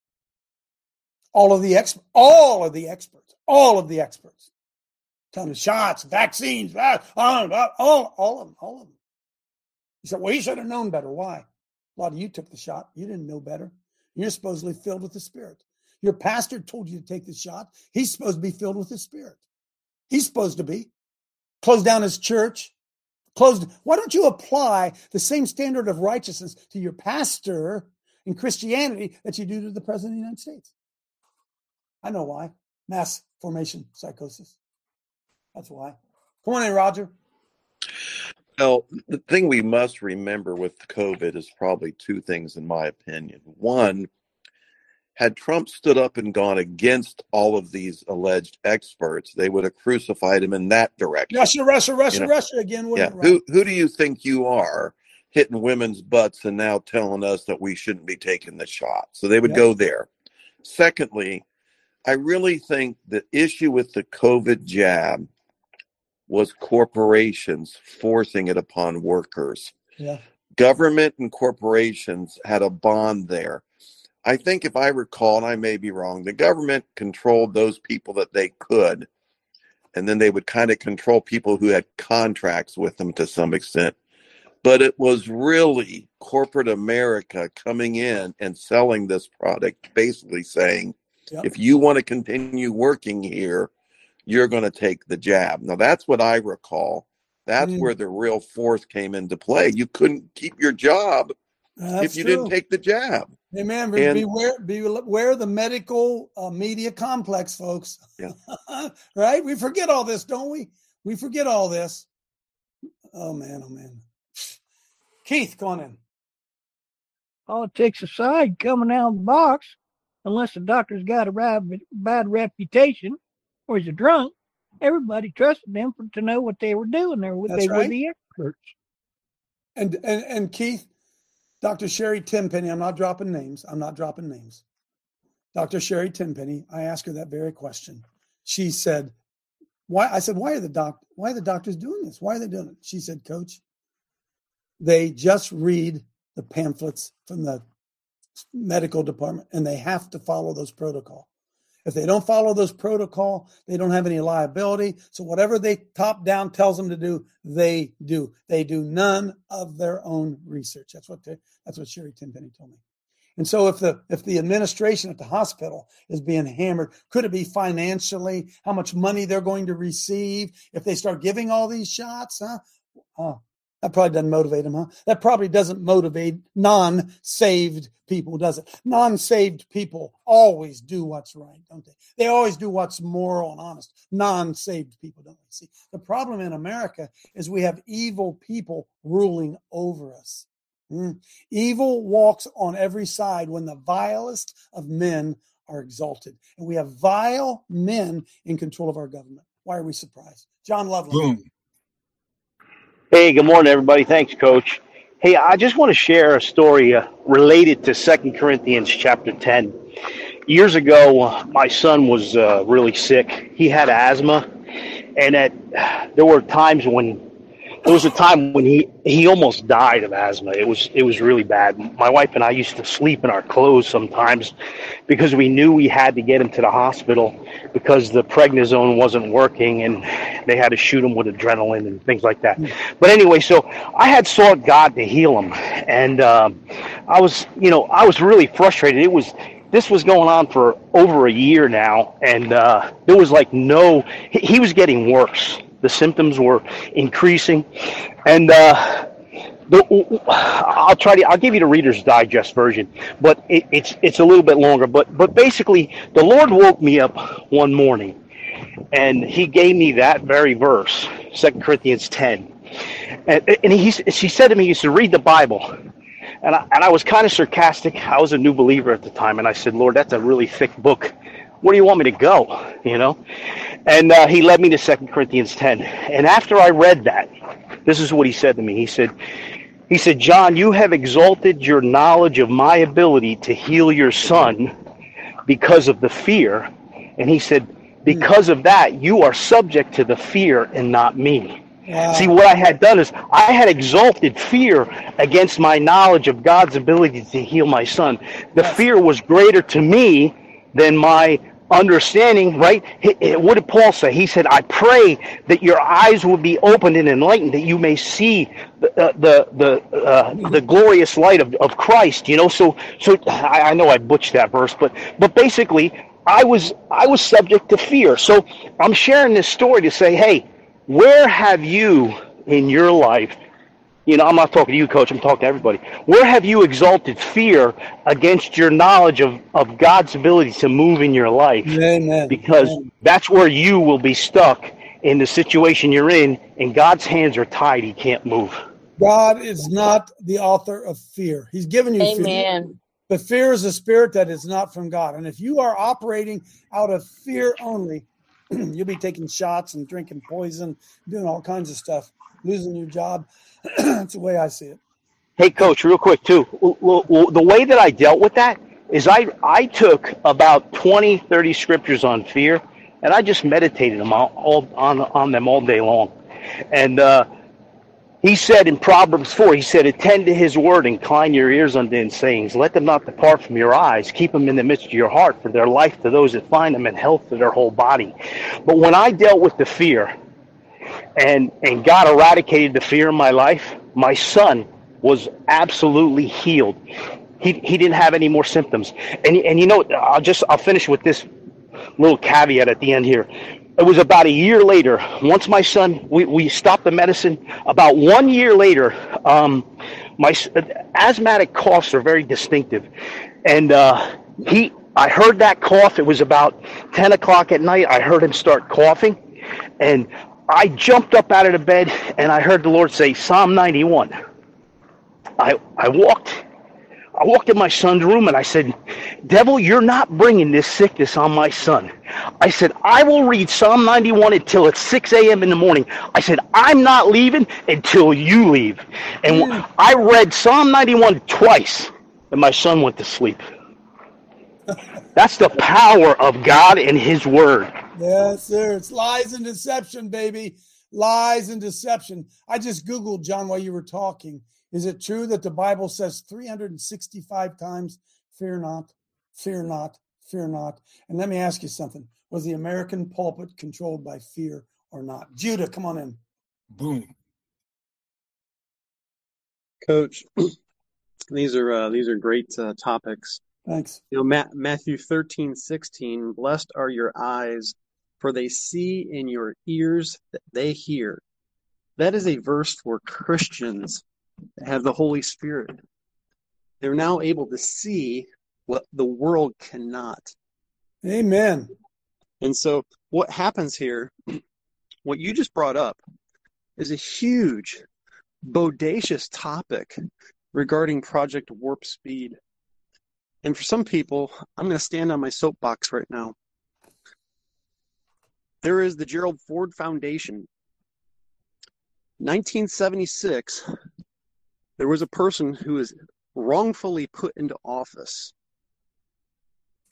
All of the ex, all of the experts, all of the experts, telling him shots, vaccines, all, all, all of them, all of them. He said, "Well, he should have known better." Why? A lot of you took the shot. You didn't know better. You're supposedly filled with the Spirit. Your pastor told you to take the shot. He's supposed to be filled with the Spirit. He's supposed to be. Closed down his church. Closed. Why don't you apply the same standard of righteousness to your pastor in Christianity that you do to the President of the United States? I know why. Mass formation psychosis. That's why. Come on in, Roger. Well, the thing we must remember with COVID is probably two things, in my opinion. One, had Trump stood up and gone against all of these alleged experts, they would have crucified him in that direction. Russia, Russia, Russia, you know? Russia again. Yeah. Right? Who who do you think you are, hitting women's butts and now telling us that we shouldn't be taking the shot? So they would Yeah. go there. Secondly, I really think the issue with the COVID jab was corporations forcing it upon workers. Yeah. Government and corporations had a bond there. I think if I recall, and I may be wrong, the government controlled those people that they could, and then they would kind of control people who had contracts with them to some extent. But it was really corporate America coming in and selling this product, basically saying, Yep. if you want to continue working here, you're going to take the jab. Now, that's what I recall. That's Mm. where the real force came into play. You couldn't keep your job That's if you true. didn't take the jab. Amen. And- Beware, beware the medical uh, media complex, folks. Yeah. Right? We forget all this, don't we? We forget all this. Oh, man. Oh, man. Keith, go on in. Politics aside, coming out of the box, unless the doctor's got a bad, bad reputation or he's a drunk, everybody trusted them for, to know what they were doing there. That's They right. were the experts. And, and, and Keith, Doctor Sherry Tenpenny, I'm not dropping names. I'm not dropping names. Doctor Sherry Tenpenny, I asked her that very question. She said, why? I said, why are the doc, why are the doctors doing this? Why are they doing it? She said, Coach, they just read the pamphlets from the medical department and they have to follow those protocol. If they don't follow those protocol, they don't have any liability. So whatever they top down tells them to do, they do. They do none of their own research. That's what they, that's what Sherry Tenpenny told me. And so if the if the administration at the hospital is being hammered, could it be financially, how much money they're going to receive if they start giving all these shots? Huh? Oh, that probably doesn't motivate them, huh? That probably doesn't motivate non-saved people, does it? Non-saved people always do what's right, don't they? They always do what's moral and honest. Non-saved people, don't they? See, the problem in America is we have evil people ruling over us. Mm. Evil walks on every side when the vilest of men are exalted. And we have vile men in control of our government. Why are we surprised? John Lovely. Boom. Hey, good morning, everybody. Thanks, Coach. Hey, I just want to share a story uh, related to Second Corinthians chapter ten. years ago, my son was uh, really sick. He had asthma, and at, there were times when there was a time when he, he almost died of asthma. It was it was really bad. My wife and I used to sleep in our clothes sometimes because we knew we had to get him to the hospital because the prednisone wasn't working and they had to shoot him with adrenaline and things like that. But anyway, so I had sought God to heal him, and um, I was you know I was really frustrated. It was. This was going on for over a year now, and uh, there was like no. He, he was getting worse. The symptoms were increasing, and uh, the, I'll try to. I'll give you the Reader's Digest version, but it, it's it's a little bit longer. But but basically, the Lord woke me up one morning, and He gave me that very verse, Second Corinthians ten, and and he he said to me, he said, read the Bible. And I, and I was kind of sarcastic. I was a new believer at the time, and I said, Lord, that's a really thick book. Where do you want me to go? You know? And uh, he led me to Second Corinthians ten. And after I read that, this is what he said to me. He said, he said, John, you have exalted your knowledge of my ability to heal your son because of the fear. And he said, because of that, you are subject to the fear and not me. Wow. See, what I had done is I had exalted fear against my knowledge of God's ability to heal my son. The yes. fear was greater to me than my understanding, right? What did Paul say? He said, I pray that your eyes will be opened and enlightened, that you may see the uh, the the, uh, the glorious light of, of Christ. You know, so so I, I know I butchered that verse, but but basically I was I was subject to fear. So I'm sharing this story to say, hey, where have you in your life, you know, I'm not talking to you, Coach, I'm talking to everybody. Where have you exalted fear against your knowledge of, of God's ability to move in your life? Amen. Because Amen. That's where you will be stuck in the situation you're in, and God's hands are tied. He can't move. God is not the author of fear. He's given you Amen. fear. But fear is a spirit that is not from God. And if you are operating out of fear only, you'll be taking shots and drinking poison, doing all kinds of stuff, losing your job. That's the way I see it. Hey, Coach, real quick, too. Well, well, the way that I dealt with that is I, I took about twenty, thirty scriptures on fear, and I just meditated them all, all on, on them all day long. And uh, he said in Proverbs four, he said, attend to his word, incline your ears unto his sayings. Let them not depart from your eyes. Keep them in the midst of your heart, for their life to those that find them and health to their whole body. But when I dealt with the fear and, and God eradicated the fear in my life, my son was absolutely healed. He he didn't have any more symptoms. And, and you know, I'll just, I'll finish with this little caveat at the end here. It was about a year later, once my son, we, we stopped the medicine. About one year later, um, my asthmatic coughs are very distinctive. And uh, he, I heard that cough. It was about ten o'clock at night. I heard him start coughing. And I jumped up out of the bed, and I heard the Lord say, Psalm ninety-one. I, I walked I walked in my son's room and I said, devil, you're not bringing this sickness on my son. I said, I will read Psalm ninety-one until it's six a.m. in the morning. I said, I'm not leaving until you leave. And mm. I read Psalm ninety-one twice, and my son went to sleep. That's the power of God and his word. Yes, sir. It's lies and deception, baby. Lies and deception. I just Googled, John, while you were talking. Is it true that the Bible says three hundred sixty-five times, fear not, fear not, fear not? And let me ask you something. Was the American pulpit controlled by fear or not? Judah, come on in. Boom. Coach, these are uh, these are great uh, topics. Thanks. You know, Ma- Matthew thirteen sixteen, blessed are your eyes, for they see, and your ears that they hear. That is a verse for Christians that have the Holy Spirit. They're now able to see what the world cannot. Amen. And so what happens here, what you just brought up, is a huge, bodacious topic regarding Project Warp Speed. And for some people, I'm going to stand on my soapbox right now. There is the Gerald Ford Foundation. nineteen seventy-six, there was a person who was wrongfully put into office.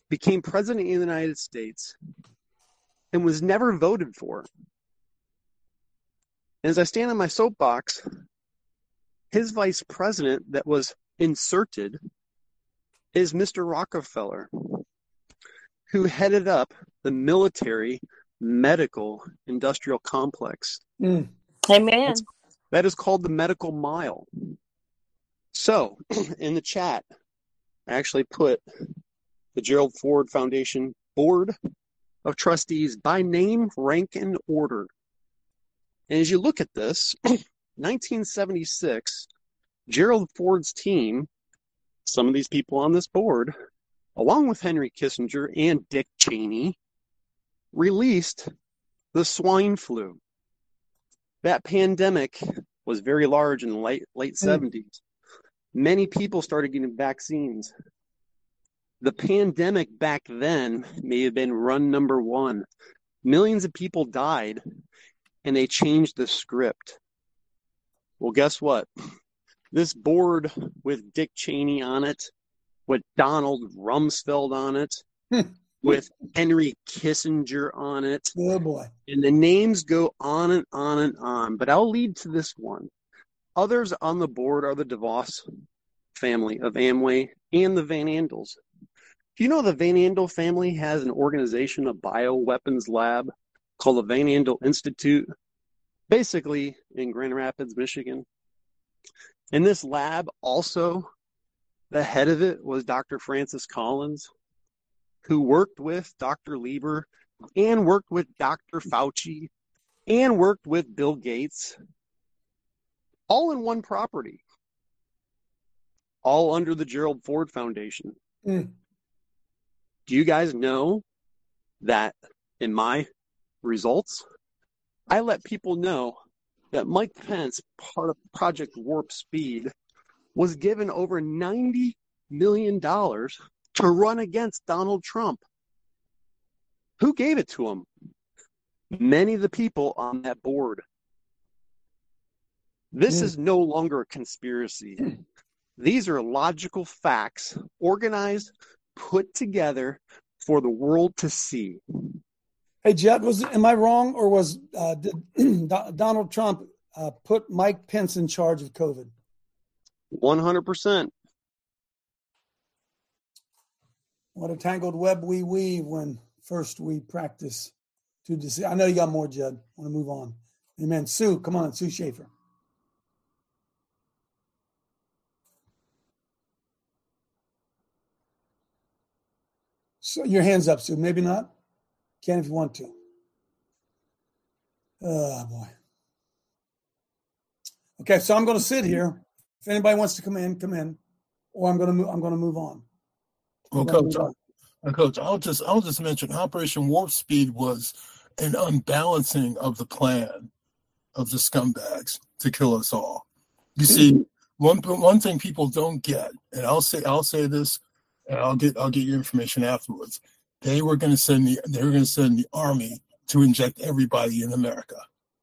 became president of the United States, and was never voted for. And as I stand on my soapbox, his vice president that was inserted is Mister Rockefeller, who headed up the military medical industrial complex. Mm. Amen. That's, that is called the medical mile. So, in the chat, I actually put the Gerald Ford Foundation Board of Trustees by name, rank, and order. And as you look at this, nineteen seventy-six, Gerald Ford's team, some of these people on this board, along with Henry Kissinger and Dick Cheney, released the swine flu. That pandemic was very large in the late, late mm. seventies. Many people started getting vaccines. The pandemic back then may have been run number one. Millions of people died, and they changed the script. Well, guess what? This board with Dick Cheney on it, with Donald Rumsfeld on it, with Henry Kissinger on it. Oh, boy. And the names go on and on and on. But I'll lead to this one. Others on the board are the DeVos family of Amway and the Van Andels. Do you know the Van Andel family has an organization, a bioweapons lab called the Van Andel Institute, basically in Grand Rapids, Michigan? In this lab, also, the head of it was Doctor Francis Collins, who worked with Doctor Lieber and worked with Doctor Fauci and worked with Bill Gates, all in one property, all under the Gerald Ford Foundation. Mm. Do you guys know that in my results, I let people know that Mike Pence, part of Project Warp Speed, was given over ninety million dollars to run against Donald Trump. Who gave it to him? Many of the people on that board. This mm. is no longer a conspiracy. These are logical facts, organized, put together for the world to see. Hey, Judd, was am I wrong, or was uh, did Donald Trump uh, put Mike Pence in charge of COVID? one hundred percent. What a tangled web we weave when first we practice to deceive. I know you got more, Judd. I want to move on. Amen. Sue, come on, Sue Schaefer. So your hands up, Sue. Maybe not. Can if you want to. Oh, boy. Okay, so I'm going to sit here. If anybody wants to come in, come in, or I'm going to move. I'm going to move on. Well, Coach, I, Coach, I'll just I'll just mention Operation Warp Speed was an unbalancing of the plan of the scumbags to kill us all. You see, one one thing people don't get, and I'll say I'll say this, and I'll get I'll get your information afterwards. They were going to send the they were going to send the army to inject everybody in America.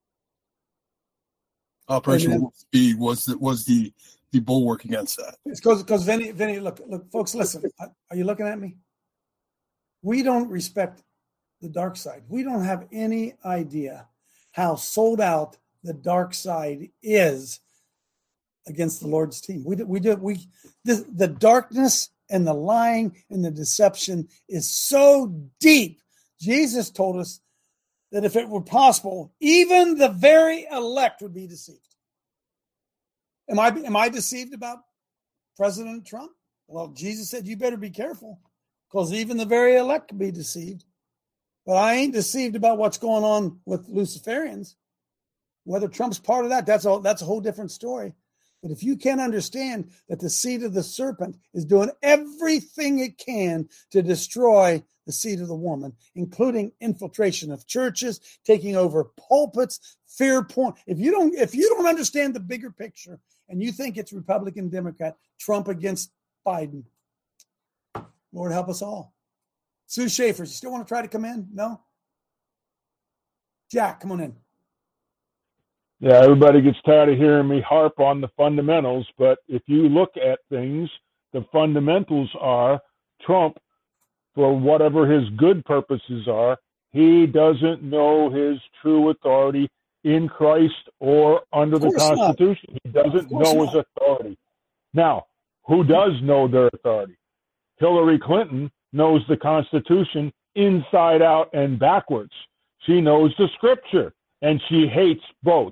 Operation Warp Speed was the, was the the bulwark against that. It's because because Vinny Vinny look look folks listen. Are you looking at me? We don't respect the dark side. We don't have any idea how sold out the dark side is against the Lord's team. We do, we do we the, the darkness and the lying and the deception is so deep. Jesus told us that if it were possible, even the very elect would be deceived. Am I am I deceived about President Trump? Well, Jesus said, you better be careful because even the very elect can be deceived. But I ain't deceived about what's going on with Luciferians. Whether Trump's part of that, that's a, that's a whole different story. But if you can't understand that the seed of the serpent is doing everything it can to destroy the seed of the woman, including infiltration of churches, taking over pulpits, fear porn. If you don't, if you don't understand the bigger picture and you think it's Republican, Democrat, Trump against Biden, Lord help us all. Sue Schaefer, you still want to try to come in? No? Jack, come on in. Yeah, everybody gets tired of hearing me harp on the fundamentals, but if you look at things, the fundamentals are Trump for whatever his good purposes are. He doesn't know his true authority in Christ or under the Constitution. Not. He doesn't know not. his authority. Now, who does know their authority? Hillary Clinton knows the Constitution inside out and backwards. She knows the Scripture, and she hates both.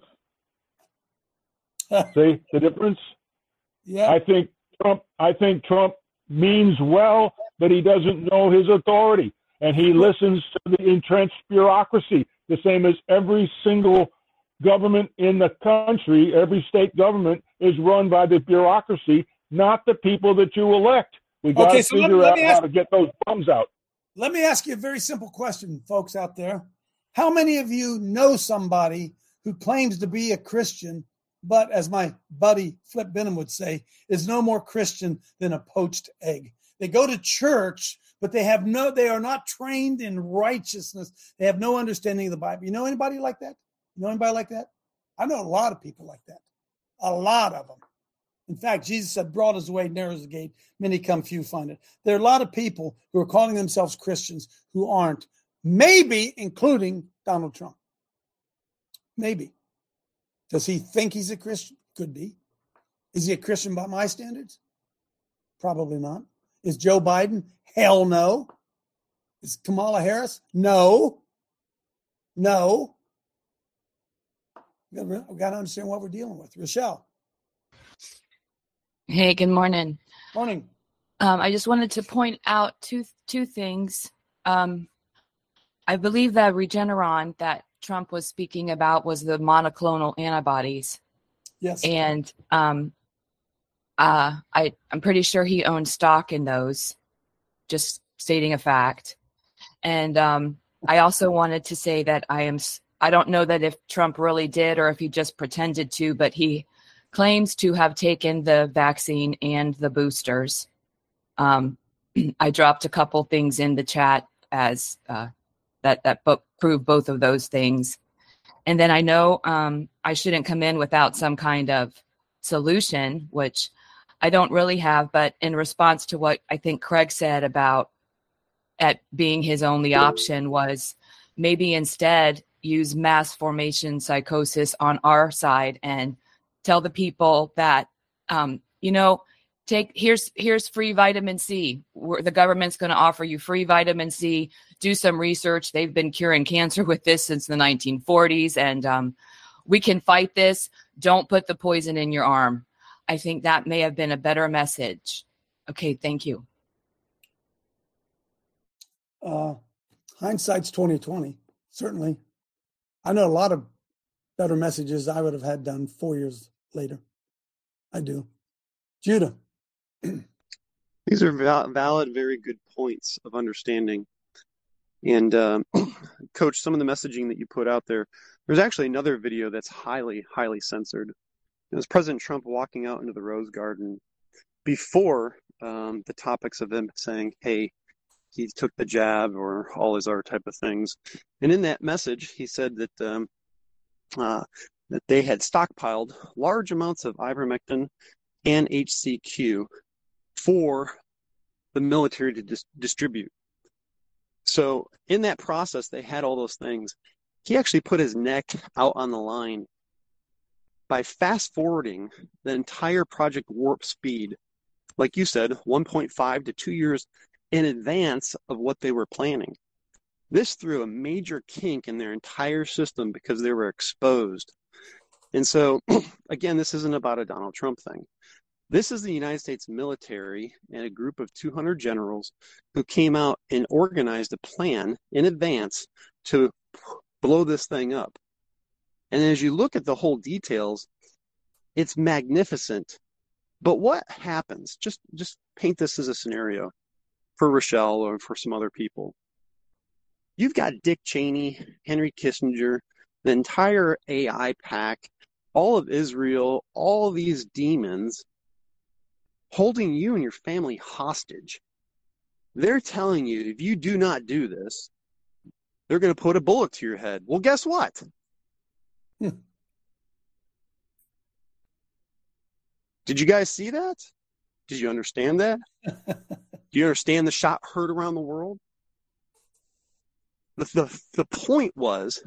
See the difference? Yeah. I think Trump. I think Trump means well, but he doesn't know his authority, and he listens to the entrenched bureaucracy, the same as every single government in the country. Every state government is run by the bureaucracy, not the people that you elect. We got okay, to so figure let, let out ask, how to get those bums out. Let me ask you a very simple question, folks out there. How many of you know somebody who claims to be a Christian, but as my buddy Flip Benham would say, is no more Christian than a poached egg? They go to church, but they have no, they are not trained in righteousness. They have no understanding of the Bible. You know anybody like that? You know anybody like that? I know a lot of people like that. A lot of them. In fact, Jesus said, broad is the way, narrow is the gate, many come, few find it. There are a lot of people who are calling themselves Christians who aren't, maybe including Donald Trump. Maybe. Does he think he's a Christian? Could be. Is he a Christian by my standards? Probably not. Is Joe Biden? Hell no. Is Kamala Harris? No. No. We've got to understand what we're dealing with. Rochelle. Hey, good morning. Morning. Um, I just wanted to point out two two things. Um, I believe that Regeneron that Trump was speaking about was the monoclonal antibodies. Yes. And um, uh, I, I'm pretty sure he owns stock in those, just stating a fact. And um, I also wanted to say that I am, I don't know that if Trump really did or if he just pretended to, but he claims to have taken the vaccine and the boosters. Um, I dropped a couple things in the chat as uh, that that bo- prove both of those things. And then I know um, I shouldn't come in without some kind of solution, which I don't really have. But in response to what I think Craig said about it being his only option was maybe instead use mass formation psychosis on our side and tell the people that, um, you know, take here's here's free vitamin C. We're, the government's going to offer you free vitamin C. Do some research. They've been curing cancer with this since the nineteen forties, and um, we can fight this. Don't put the poison in your arm. I think that may have been a better message. Okay, thank you. Uh, hindsight's twenty twenty. Certainly, I know a lot of better messages I would have had done four years later. I do. Judah. These are val- valid, very good points of understanding. And um, Coach, some of the messaging that you put out there, there's actually another video that's highly, highly censored. It was President Trump walking out into the Rose Garden before um, the topics of him saying, hey, he took the jab or all his other type of things. And in that message, he said that um, uh, that they had stockpiled large amounts of ivermectin and H C Q for the military to dis- distribute. So in that process, they had all those things. He actually put his neck out on the line by fast forwarding the entire Project Warp Speed, like you said, one point five to two years in advance of what they were planning. This threw a major kink in their entire system because they were exposed. And so, again, this isn't about a Donald Trump thing. This is the United States military and a group of two hundred generals who came out and organized a plan in advance to blow this thing up. And as you look at the whole details, it's magnificent. But what happens? Just, just paint this as a scenario for Rochelle or for some other people. You've got Dick Cheney, Henry Kissinger, the entire A I pack, all of Israel, all these demons holding you and your family hostage. They're telling you, if you do not do this, they're going to put a bullet to your head. Well, guess what? Hmm. Did you guys see that? Did you understand that? Do you understand the shot heard around the world? The, the, the point was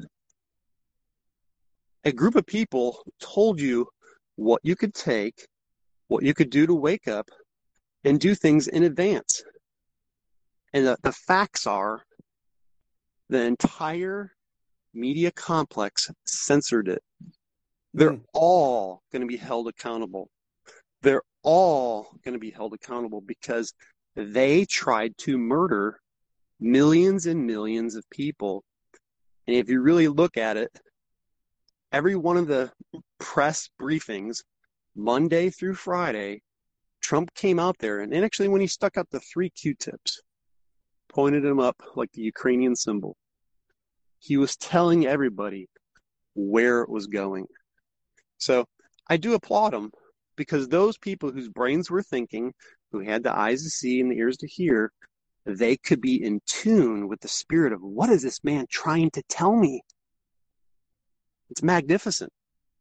a group of people told you what you could take, what you could do to wake up, and do things in advance. And the, the facts are the entire media complex censored it. They're mm. all going to be held accountable. They're all going to be held accountable because they tried to murder millions and millions of people. And if you really look at it, every one of the press briefings, Monday through Friday, Trump came out there, and actually when he stuck out the three Q-tips, pointed them up like the Ukrainian symbol, he was telling everybody where it was going. So I do applaud him, because those people whose brains were thinking, who had the eyes to see and the ears to hear, they could be in tune with the spirit of, what is this man trying to tell me? It's magnificent.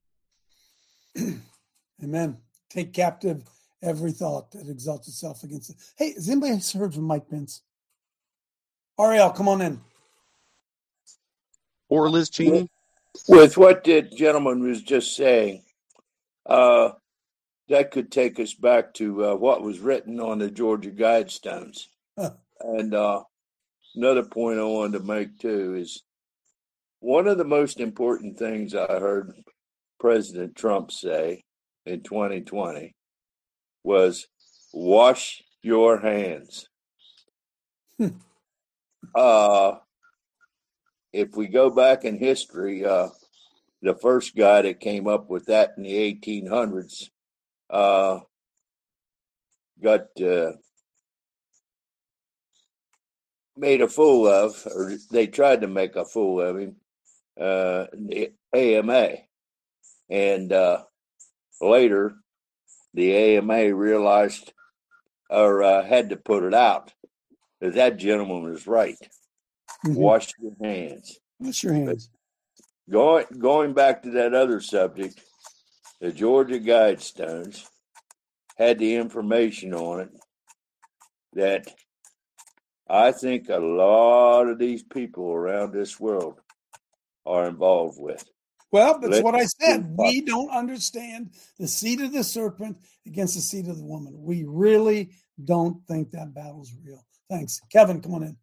Amen. Take captive every thought that exalts itself against it. Hey, has anybody heard from Mike Pence? Ariel, come on in. Or Liz Cheney? With what the gentleman was just saying, uh, that could take us back to uh, what was written on the Georgia Guidestones. Huh. And uh, another point I wanted to make, too, is one of the most important things I heard President Trump say in twenty twenty was, wash your hands. uh, if we go back in history, uh, the first guy that came up with that in the eighteen hundreds uh, got uh, made a fool of, or they tried to make a fool of him, uh, the A M A. And uh, later, the A M A realized, or uh, had to put it out, that that gentleman was right. Mm-hmm. Wash your hands. Wash your hands. But going, going back to that other subject, the Georgia Guidestones had the information on it that I think a lot of these people around this world are involved with. Well, that's Let's what I said. We don't understand the seed of the serpent against the seed of the woman. We really don't think that battle's real. Thanks. Kevin, come on in.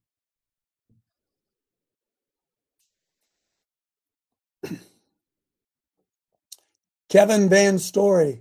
Kevin Van Story.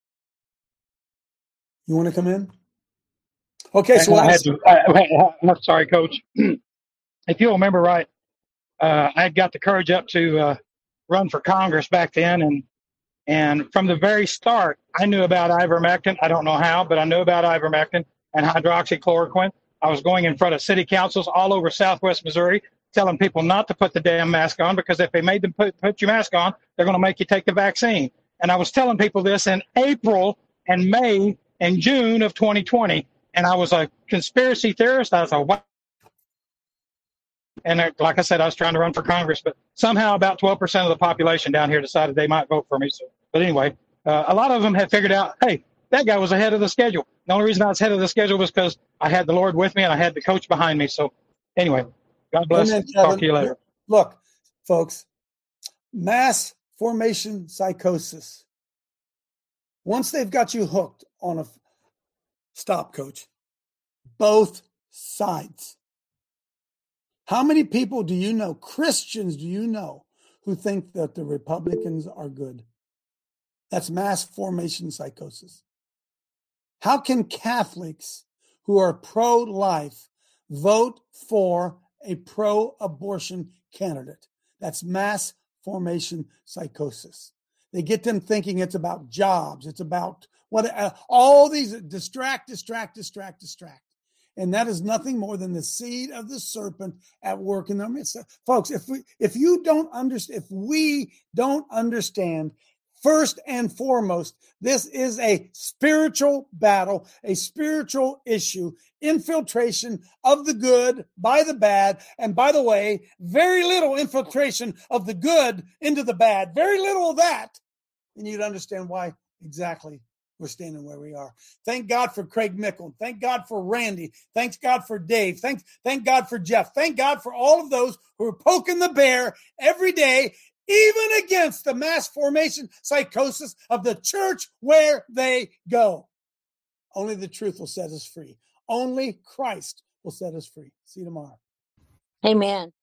You want to come in? Okay, so I had to, I, I'm sorry, Coach. If you'll remember right, uh, I had got the courage up to uh, run for Congress back then, and and from the very start, I knew about ivermectin. I don't know how, but I knew about ivermectin and hydroxychloroquine. I was going in front of city councils all over Southwest Missouri, telling people not to put the damn mask on, because if they made them put, put your mask on, they're going to make you take the vaccine. And I was telling people this in April and May and June of twenty twenty. And I was a conspiracy theorist. I was a what? And like I said, I was trying to run for Congress, but somehow about twelve percent of the population down here decided they might vote for me. So, but anyway, uh, a lot of them had figured out, hey, that guy was ahead of the schedule. The only reason I was ahead of the schedule was because I had the Lord with me and I had the coach behind me. So anyway, God bless. Amen, Talk to you later. Look, folks, mass formation psychosis. Once they've got you hooked on a stop, coach, both sides. How many people do you know, Christians do you know, who think that the Republicans are good? That's mass formation psychosis. How can Catholics who are pro-life vote for a pro-abortion candidate? That's mass formation psychosis. They get them thinking it's about jobs. It's about what uh, all these distract, distract, distract, distract. And that is nothing more than the seed of the serpent at work in their midst. Folks, if we, if you don't understand, if we don't understand, first and foremost, this is a spiritual battle, a spiritual issue, infiltration of the good by the bad. And by the way, very little infiltration of the good into the bad, very little of that. And you'd understand why exactly we're standing where we are. Thank God for Craig Mickle. Thank God for Randy. Thanks God for Dave. Thanks, thank God for Jeff. Thank God for all of those who are poking the bear every day, even against the mass formation psychosis of the church where they go. Only the truth will set us free. Only Christ will set us free. See you tomorrow. Amen.